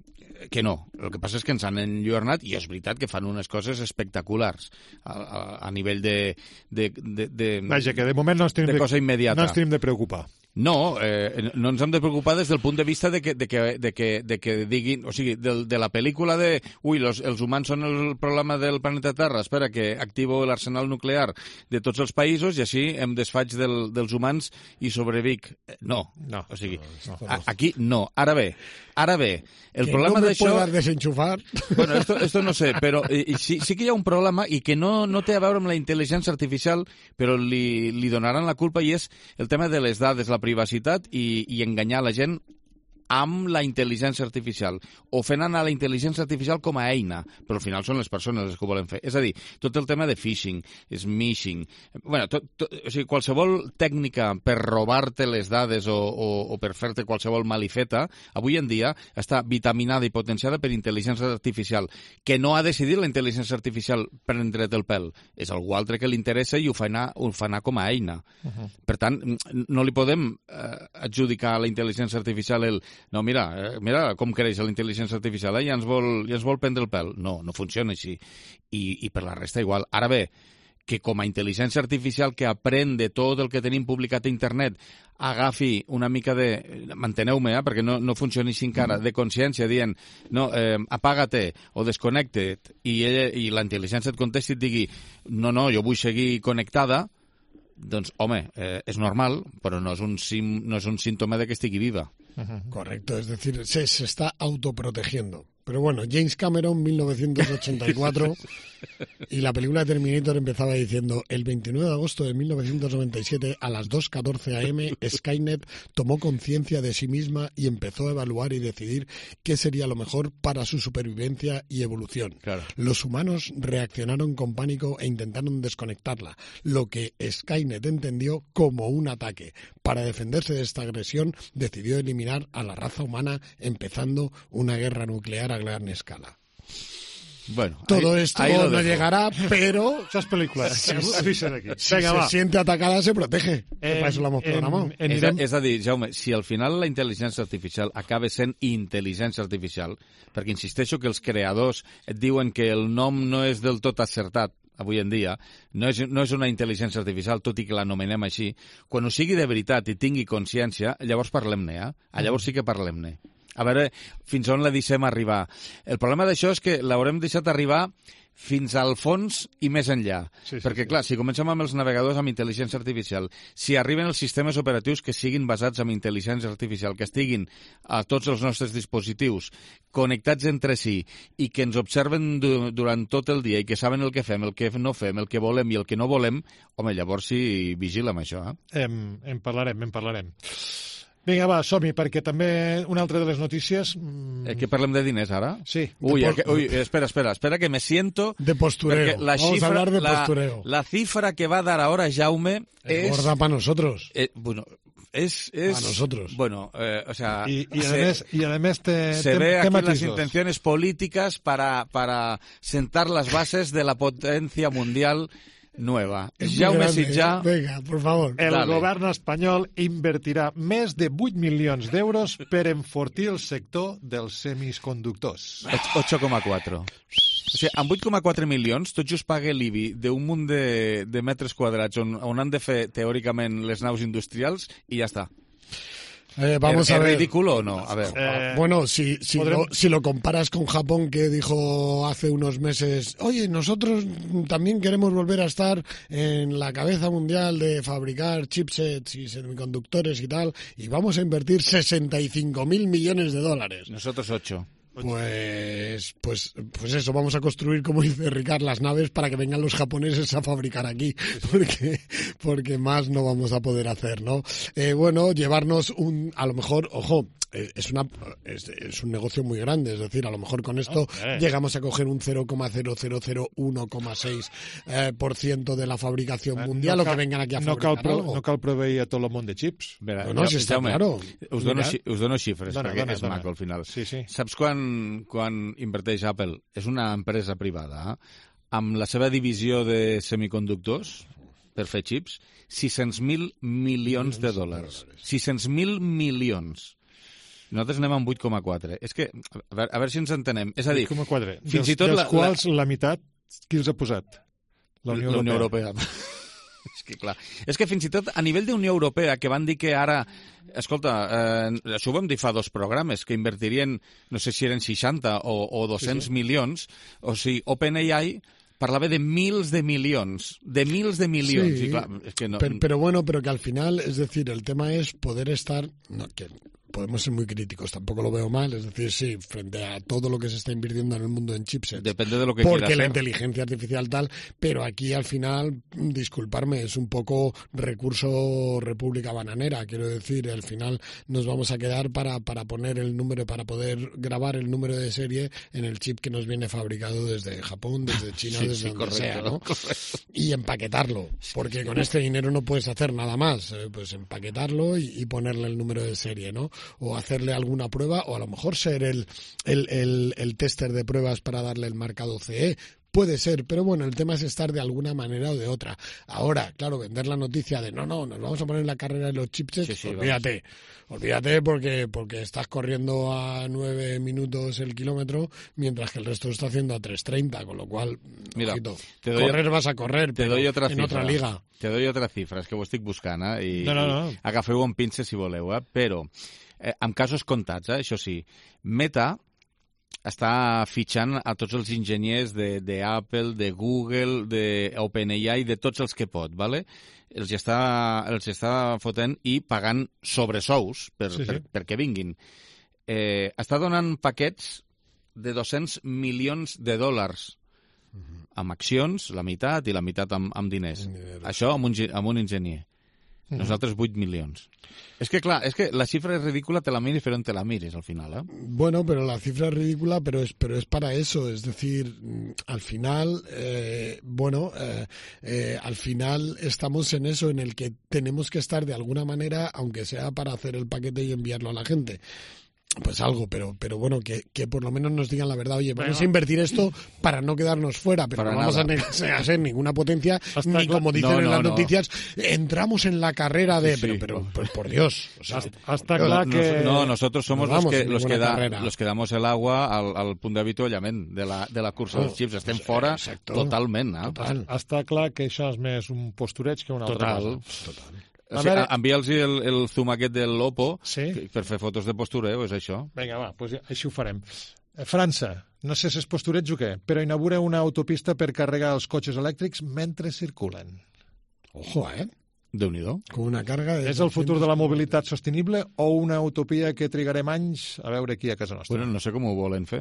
A: que no. El que passa és que ens han enlluernat i és veritat que fan unes coses espectaculars a, a, a nivell de, de, de, de...
B: Vaja, que de moment no ens tenim
A: de,
B: de,
A: cosa immediata.
B: No ens tenim de preocupar.
A: No, eh, no ens hem de preocupar des del punt de vista de que, de que, de que, de que diguin... O sigui, de, de la pel·lícula de... Ui, los, els humans són el problema del planeta Terra, espera, que activo l'arsenal nuclear de tots els països i així em desfaig del, dels humans i sobrevic. No,
B: no.
A: O sigui,
B: no,
A: a, aquí no. Ara bé, ara bé, el
C: que
A: problema
C: no me
A: d'això...
C: puedas desenchufar.
A: Bueno, esto, esto no sé, però i, sí, sí que hi ha un problema i que no, no té a veure amb la intel·ligència artificial, però li, li donaran la culpa i és el tema de les dades, la privacitat i, i enganyar la gent amb la intel·ligència artificial, o fent anar la intel·ligència artificial com a eina, però al final són les persones les que ho volen fer. És a dir, tot el tema de phishing, smishing, bueno, tot, tot, o sigui, qualsevol tècnica per robar-te les dades o, o, o per fer-te qualsevol malifeta, avui en dia està vitaminada i potenciada per intel·ligència artificial, que no ha decidit la intel·ligència artificial prendre't el pèl, és algú altre que li interessa i ho fa anar, ho fa anar com a eina. Uh-huh. Per tant, no li podem eh, adjudicar a la intel·ligència artificial el no, mira, eh, mira com creix la intel·ligència artificial, eh? ja, ens vol, ja ens vol prendre el pèl. No, no funciona així. I, i per la resta igual. Ara bé, que com a intel·ligència artificial que aprèn de tot el que tenim publicat a internet agafi una mica de... Manteneu-me, eh? perquè no, no funciona així encara, de consciència, dient, no, eh, apaga-te o desconnecta't, i, ella, i la intel·ligència et contesti i et digui, no, no, jo vull seguir connectada, doncs, home, eh, és normal, però no és un, sim, no és un símptoma de que estigui viva.
C: Correcto, es decir, se, se está autoprotegiendo. Pero bueno, James Cameron, mil novecientos ochenta y cuatro, y la película de Terminator empezaba diciendo: el veintinueve de agosto de mil novecientos noventa y siete, a las dos catorce a eme, Skynet tomó conciencia de sí misma y empezó a evaluar y decidir qué sería lo mejor para su supervivencia y evolución.
A: Claro.
C: Los humanos reaccionaron con pánico e intentaron desconectarla, lo que Skynet entendió como un ataque. Para defenderse de esta agresión, decidió eliminar a la raza humana, empezando una guerra nuclear a gran escala.
A: Bueno,
C: todo
A: ahí,
C: esto
A: ahí
C: no
A: dejo.
C: llegará, pero
B: esas películas
C: si,
B: aquí.
C: si
B: Venga,
C: se
B: va.
C: siente atacada se protege.
B: Eh,
C: para eso lo hemos programado.
B: En, en,
A: és, a, és a dir, Jaume, si al final la intel·ligència artificial acaba sent intel·ligència artificial, perquè insisteixo que els creadors et diuen que el nom no és del tot acertat avui en dia, no és, no és una intel·ligència artificial, tot i que l'anomenem així, quan ho sigui de veritat i tingui consciència, llavors parlem-ne, eh? Llavors sí que parlem-ne. A veure fins on la deixem arribar. El problema d'això és que l'haurem deixat arribar fins al fons i més enllà. Sí, sí, Perquè, sí. clar, si comencem amb els navegadors amb intel·ligència artificial, si arriben els sistemes operatius que siguin basats en intel·ligència artificial, que estiguin a tots els nostres dispositius connectats entre si i que ens observen du durant tot el dia i que saben el que fem, el que no fem, el que volem i el que no volem, home, llavors sí, vigila amb això. Eh?
B: Em, en parlarem, en parlarem. Vinga, va, som-hi, perquè també una altra de les notícies... Mmm...
A: Eh, que parlem de diners, ara?
B: Sí.
A: Uy, que, uy, espera, espera, espera, que me siento...
C: De postureo.
A: La
C: Vamos
A: cifra,
C: a hablar de
A: la,
C: postureo.
A: La cifra que va a dar ahora Jaume
C: es...
A: es...
C: gorda para nosotros.
A: Eh, bueno, es... es
C: para nosotros.
A: Bueno, eh, o sea...
B: Y, y,
A: se,
B: además, y además te...
A: Se
B: te,
A: ve
B: te
A: aquí
B: matizos.
A: las intenciones políticas para, para sentar las bases de la potencia mundial nueva. Jaume Sitjà...
C: Venga, por favor.
B: El
A: Dale.
B: govern espanyol invertirà més de vuit milions d'euros per enfortir el sector dels semiconductors.
A: ocho coma quatre. O sigui, amb vuit coma quatre milions, tot just paga l'I B I d'un munt de, de metres quadrats on, on han de fer, teòricament, les naus industrials i ja està.
C: Eh, vamos
A: ¿Es,
C: a ver.
A: ¿Es ridículo o no? A ver.
B: Eh,
C: Bueno, si, si,
B: podrem-
C: lo, si lo comparas con Japón, que dijo hace unos meses, oye, nosotros también queremos volver a estar en la cabeza mundial de fabricar chipsets y semiconductores y tal, y vamos a invertir sesenta y cinco mil millones de dólares.
A: Nosotros ocho.
C: Pues, pues, pues eso, vamos a construir, como dice Ricard, las naves para que vengan los japoneses a fabricar aquí, porque, porque más no vamos a poder hacer, ¿no? Eh, bueno, llevarnos un, a lo mejor, ojo, eh, es una, es, es un negocio muy grande, es decir, a lo mejor con esto
B: Okay.
C: llegamos a coger un cero coma cero cero cero uno coma seis eh, por ciento de la fabricación mundial, o que vengan aquí a
B: no cal,
C: fabricar
B: pro,
C: algo.
B: no cal proveir a tot el món de xips.
A: Mira,
C: No, no, si està claro.
A: Us dono,
B: Mira.
A: xi- us dono xifres,
B: Dona,
A: perquè
B: dona,
A: és
B: dona.
A: maco al final.
B: Sí, sí.
A: Saps quan, quan inverteix Apple? És una empresa privada, eh? Amb la seva divisió de semiconductors, per fer xips, sis-cents mil milions de dòlars. sis-cents mil milions. Nosaltres anem amb vuit coma quatre. És que, a veure, a veure si ens entenem. És a dir,
B: vuit coma quatre.
A: fins
B: dels,
A: i tot
B: dels
A: la-
B: quals la... la meitat, qui els ha posat? La Unió
A: la Unió
B: Europea.
A: Europea. És que, clar, és que fins i tot a nivell d'Unió Europea, que van dir que ara... Escolta, eh, això ho vam dir fa dos programes, que invertirien, no sé si eren seixanta o, o dos-cents sí, sí. milions, o sigui, OpenAI parlava de mils de milions, de mils de milions.
C: Sí,
A: I clar, és que no...
C: pero, pero bueno, pero que al final, es decir, el tema es poder estar... No, que podemos ser muy críticos, tampoco lo veo mal, es decir, sí, frente a todo lo que se está invirtiendo en el mundo en chipsets.
A: Depende de lo que
C: Porque
A: quieras
C: la
A: hacer.
C: inteligencia artificial tal, pero aquí al final, disculparme, es un poco recurso República Bananera, quiero decir, al final nos vamos a quedar para, para poner el número, para poder grabar el número de serie en el chip que nos viene fabricado desde Japón, desde China,
A: Sí,
C: desde
A: sí,
C: donde
A: correcto,
C: sea, ¿no?
A: correcto.
C: Y empaquetarlo, porque con este dinero no puedes hacer nada más, eh, pues empaquetarlo y, y ponerle el número de serie, ¿no? O hacerle alguna prueba, o a lo mejor ser el, el, el, el tester de pruebas para darle el marcado C E. Puede ser, pero bueno, el tema es estar de alguna manera o de otra. Ahora, claro, vender la noticia de no, no, nos vamos a poner en la carrera de los chipsets,
A: Sí, sí,
C: olvídate. Olvídate porque, porque estás corriendo a nueve minutos el kilómetro, mientras que el resto lo está haciendo a tres treinta, con lo cual,
A: Mira,
C: ojito,
A: te doy-
C: correr vas a correr,
A: Te
C: pero
A: doy otra
C: en
A: cifra.
C: otra liga.
A: Te doy otra cifra, és que ho estic buscant, eh? I,
B: No, no, no.
A: i agafeu-ho amb pinces si voleu, eh? Però, eh, amb casos comptats, eh? Això sí, Meta està fitxant a tots els enginyers de, de Apple, de Google, de OpenAI, de tots els que pot, ¿vale? Els està, els està fotent i pagant sobresous per,
B: Sí, sí.
A: per, perquè vinguin. Eh, està donant paquets de dos-cents milions de dòlars amb accions, la meitat, i la meitat amb, amb diners.
C: Dinero.
A: Això amb un, ge- amb un enginyer. Nosaltres vuit milions. És que, clar, és que la xifra és ridícula, te la miris, però on te la miris, al final, eh?
C: Bueno, pero la cifra es ridícula, pero es, pero es para eso. Es decir, mm, al final, eh, bueno, eh, eh, al final estamos en eso, en el que tenemos que estar de alguna manera, aunque sea para hacer el paquete y enviarlo a la gente. Pues algo, pero pero bueno, que, que por lo menos nos digan la verdad. Oye, vamos
B: Bueno.
C: a invertir esto para no quedarnos fuera, pero
A: Para
C: no vamos a,
A: nada.
C: ne- a ser ninguna potencia,
B: Hasta
C: ni
B: cla-
C: como dicen
A: No,
C: en
A: no,
C: las
A: no.
C: noticias, entramos en la carrera de...
A: Sí, sí.
C: Pero, pero, pues por Dios. O sea,
B: Hasta, hasta
C: por Dios.
B: clar que...
A: Nos- no, nosotros somos
C: Nos
A: los
C: vamos
A: que,
C: sin
A: los, que
C: ninguna
A: da,
C: carrera.
A: los que damos el agua al, al punt d'avituallament de la, de la cursa
C: Oh,
A: dels xips. Estem
C: pues,
A: fora
C: exacto.
A: totalment, eh?
C: Total.
B: Està clar que això és més un postureig que una altra
A: Total.
B: cosa.
C: Total.
A: O
B: A
A: sigui,
B: veure-
A: envia'ls el, el zoom aquest de l'Oppo
B: Sí.
A: per fer fotos de postureo, és això.
B: Vinga, va, doncs ja, així ho farem. Eh, França, no sé si és postureig o què, però inaugura una autopista per carregar els cotxes elèctrics mentre circulen.
C: Ojo, ¿eh?
A: Déu-n'hi-do.
C: Con una carga de...
B: És el futur de la mobilitat sostenible o una utopia que trigarem anys a veure aquí a casa nostra?
A: Bueno, no sé com ho volen fer.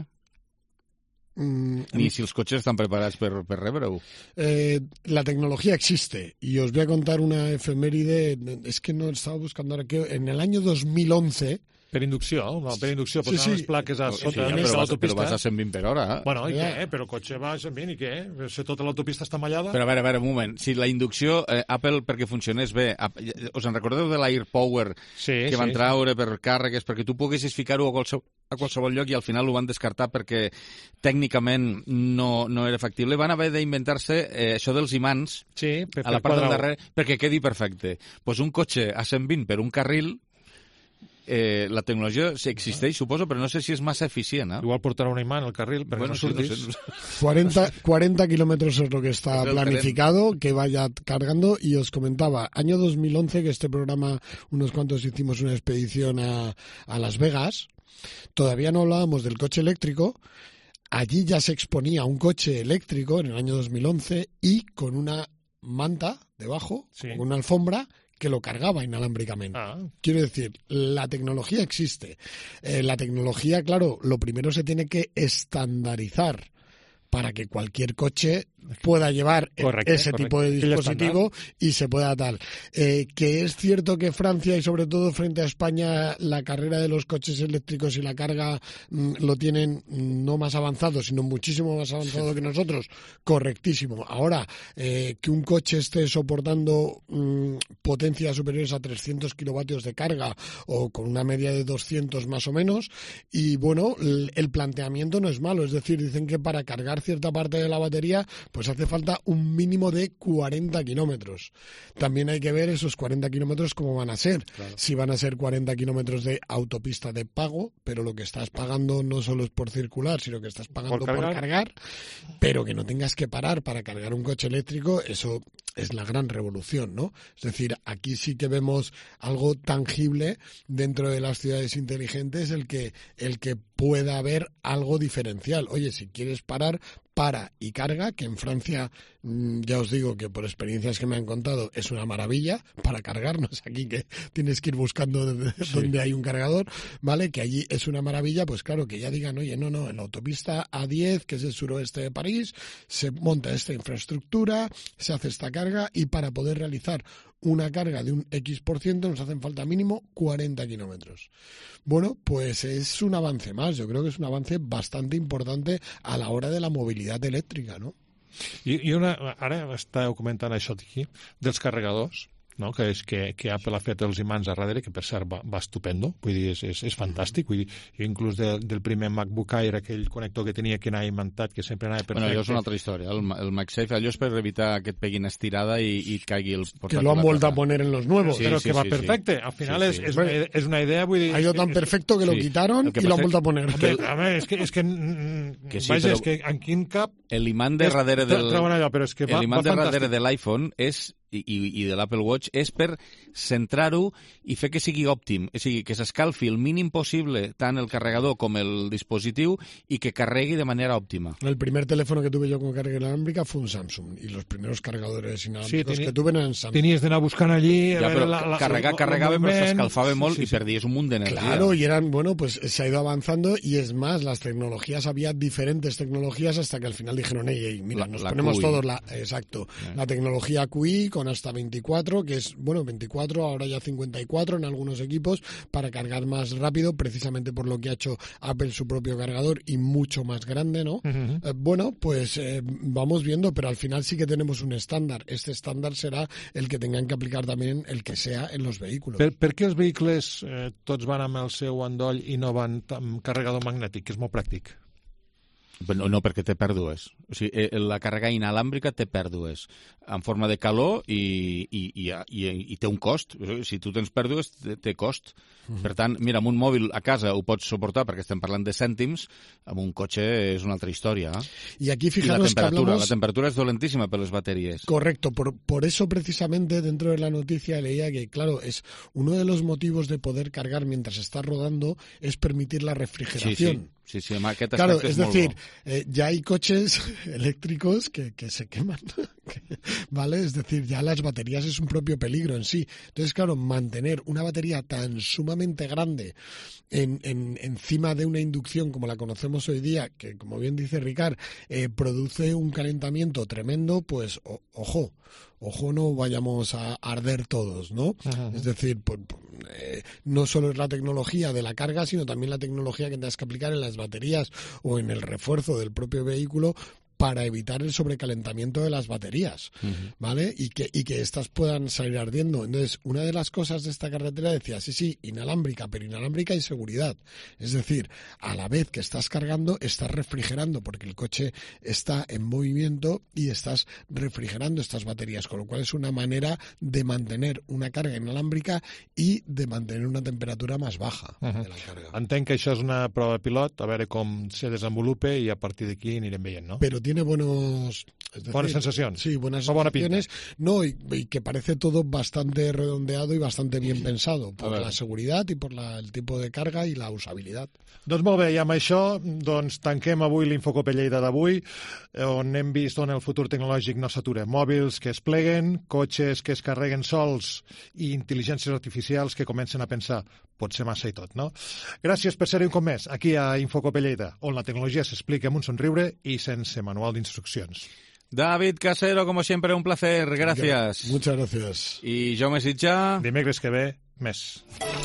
C: Mm,
A: Ni si els cotxes estan preparats per, per rebre-ho.
C: Eh, la tecnología existe y os voy a contar una efeméride, es que no estaba buscando ahora que en el año dos mil once,
B: Per inducció, no, per inducció,
C: Sí,
B: posant
C: sí.
B: les plaques a
A: Sí,
B: sota
A: ja,
B: de
A: però, vas, però
B: l'autopista.
A: vas a cent vint per hora. Eh?
B: Bueno, i
C: Ja.
B: què? Però el cotxe va a cent vint i què? Si tota l'autopista està mallada...
A: Però a veure, a veure, un moment. Si la inducció, eh, Apple, perquè funcionés bé, ap- us en recordeu de l'AirPower
B: Sí,
A: que van
B: sí.
A: traure per càrregues, perquè tu poguessis ficar-ho a, qualsevol, a qualsevol lloc i al final ho van descartar perquè tècnicament no, no era factible. Van haver d'inventar-se eh, això dels imants
B: Sí, per,
A: a la
B: per
A: part del
B: quadrar-ho.
A: darrere perquè quedi perfecte. Pues un cotxe a cent vint per un carril eh, la tecnologia existeix, suposo, però no sé si és massa eficient. Eh?
B: Igual portarà un imán al carril perquè
A: Bueno,
B: no
A: sí, no
B: surtis.
A: sé, no sé.
C: cuarenta, cuarenta kilómetros es lo que está
A: Es el
C: planificado, que vaya cargando. Y os comentaba, año dos mil once, que este programa, unos cuantos hicimos una expedición a, a Las Vegas. Todavía no hablábamos del coche eléctrico. Allí ya se exponía un coche eléctrico en el año dos mil once y con una manta debajo,
B: Sí.
C: con una alfombra que lo cargaba inalámbricamente.
B: Ah.
C: Quiero decir, la tecnología existe. Eh, la tecnología, claro, lo primero se tiene que estandarizar para que cualquier coche pueda llevar
B: Correcte,
C: ese
B: correcte.
C: tipo de
B: El
C: dispositivo y se pueda tal. Eh, que es cierto que Francia y sobre todo frente a España la carrera de los coches eléctricos y la carga mm, lo tienen mm, no más avanzado, sino muchísimo más avanzado que nosotros. Correctísimo. Ahora, eh, que un coche esté soportando mm, potencias superiores a trescientos kilovatios de carga o con una media de doscientos más o menos, y bueno, el, el planteamiento no es malo. Es decir, dicen que para cargar cierta parte de la batería pues hace falta un mínimo de cuarenta kilómetros. También hay que ver esos cuarenta kilómetros cómo van a ser. Claro. Si van a ser cuarenta kilómetros de autopista de pago, pero lo que estás pagando no solo es por circular, sino que estás pagando por cargar, por cargar pero que no tengas que parar para cargar un coche eléctrico, eso es la gran revolución, ¿no? Es decir, aquí sí que vemos algo tangible dentro de las ciudades inteligentes, el que, el que pueda haber algo diferencial. Oye, si quieres parar, para y carga, que en Francia, ya os digo que por experiencias que me han contado, es una maravilla para cargarnos aquí, que tienes que ir buscando donde, sí. donde hay un cargador, ¿vale? Que allí es una maravilla, pues claro, que ya digan, oye, no, no, en la autopista A diez, que es el suroeste de París, se monta esta infraestructura, se hace esta carga, y para poder realizar una carga de un X por ciento nos hacen falta mínimo cuarenta kilómetros. Bueno, pues es un avance más. Yo creo que es un avance bastante importante a la hora de la movilidad elèctrica, no?
B: I, i una, ara estàveu comentant això aquí, dels carregadors, no? que, és que, que Apple ha fet els imants a darrere, que per cert va, va estupendo, vull dir, és, és, és fantàstic, vull dir, inclús de, del primer MacBook Air, aquell connector que tenia que anava imantat, que sempre anava perfecte.
A: Bueno, allò és una altra història, el, el MagSafe, allò és per evitar que et peguin estirada i, i et caigui el portàtil.
C: Que lo han vuelto a poner en los nuevos.
B: Sí, però
C: sí,
B: que va
C: sí,
B: perfecte,
C: sí.
B: al final
C: sí,
B: és,
C: sí.
B: és, una, és una idea, vull dir...
C: Ha ido tan perfecto que lo sí. quitaron que i lo han vuelto a poner.
B: Que, a veure, és que, és que,
A: que sí,
B: vaja,
A: però
B: és que en quin cap...
A: L'imant de darrere del...
B: Allò, però és que va,
A: l'imant
B: va
A: de darrere de l'iPhone és i, i de l'Apple Watch és per centrar-ho i fer que sigui òptim, és a dir, que s'escalfi el mínim possible tant el carregador com el dispositiu i que carregui de manera òptima.
C: El primer teléfono que tuve yo con carga inalámbrica fue un Samsung y los primeros cargadores inalámbricos
B: sí,
C: que tuve eran Samsung.
B: Tenies d'anar buscant allí...
A: Ja, però la, la, carregar, el, carregava, el però s'escalfava molt sí, sí, i perdies un munt d'energia.
C: Claro, y eran, bueno, pues se ha ido avanzando y es más, las tecnologías, había diferentes tecnologías hasta que al final dijeron, hey, hey mira, la, nos la ponemos Q I. Todos la... Exacto. Yeah. La tecnología Q I con hasta veinticuatro, que es, bueno, veinticuatro, ahora ya cincuenta y cuatro en algunos equipos, para cargar más rápido, precisamente por lo que ha hecho Apple su propio cargador y mucho más grande, ¿no? Uh-huh. Eh, bueno, pues eh, vamos viendo, pero al final sí que tenemos un estándar. Este estándar será el que tengan que aplicar también el que sea en los vehículos.
B: Per, per què els vehicles eh, tots van amb el seu endoll i no van amb carregador magnètic, que és molt pràctic?
A: No, no, perquè té pèrdues. O sigui, la càrrega inalàmbrica té pèrdues en forma de calor i, i, i, i, i té un cost. Si tu tens pèrdues, té cost. Mm-hmm. Per tant, mira, amb un mòbil a casa ho pots suportar perquè estem parlant de cèntims, amb un cotxe és una altra història. Eh?
C: Y aquí fijaros
A: y la temperatura,
C: que hablamos...
A: la temperatura es dolentísima per les baterías.
C: Correcto, por, por eso precisamente dentro de la noticia leía que, claro, es uno de los motivos de poder cargar mientras estás rodando es permitir la refrigeración.
A: Sí, sí. Sí, sí, aquest
C: claro,
A: es
C: es decir, eh, ya hay coches eléctricos que, que se queman, ¿vale? Es decir, ya las baterías es un propio peligro en sí. Entonces, claro, mantener una batería tan sumamente grande en, en, encima de una inducción como la conocemos hoy día, que como bien dice Ricard, eh, produce un calentamiento tremendo, pues o, ojo, ojo no vayamos a arder todos, ¿no? Ajá. Es decir, pues, eh, no solo es la tecnología de la carga, sino también la tecnología que tengas que aplicar en las baterías o en el refuerzo del propio vehículo para evitar el sobrecalentamiento de las baterías, uh-huh. ¿vale? Y que, y que estas puedan salir ardiendo. Entonces, una de las cosas de esta carretera decía, sí, sí, inalámbrica, pero inalámbrica y seguridad. Es decir, a la vez que estás cargando, estás refrigerando, porque el coche está en movimiento y estás refrigerando estas baterías, con lo cual es una manera de mantener una carga inalámbrica y de mantener una temperatura más baja uh-huh. de la carga.
B: Entenc que això és una prova pilot, a veure com se desenvolupa i a partir d'aquí anirem veient, ¿no?
C: Pero tiene buenos... Es decir,
B: buenas sensaciones.
C: Sí, buenas
B: buena
C: sensaciones. No, y, y que parece todo bastante redondeado y bastante bien pensado por la seguridad y por la, el tipo de carga y la usabilidad.
B: Doncs molt bé, i amb això doncs, tanquem avui l'Infocope Lleida d'avui, on hem vist on el futur tecnològic no s'atura. Mòbils que es pleguen, cotxes que es carreguen sols i intel·ligències artificials que comencen a pensar potser massa i tot, no? Gràcies per ser-hi un cop més, aquí a Infocope Lleida, on la tecnologia s'explica amb un somriure i sense manual d'instruccions.
A: David Casero, como siempre, un placer. Gracias.
C: Muchas gracias.
A: Y Jaume Sitja.
B: Dimecres que ve, més.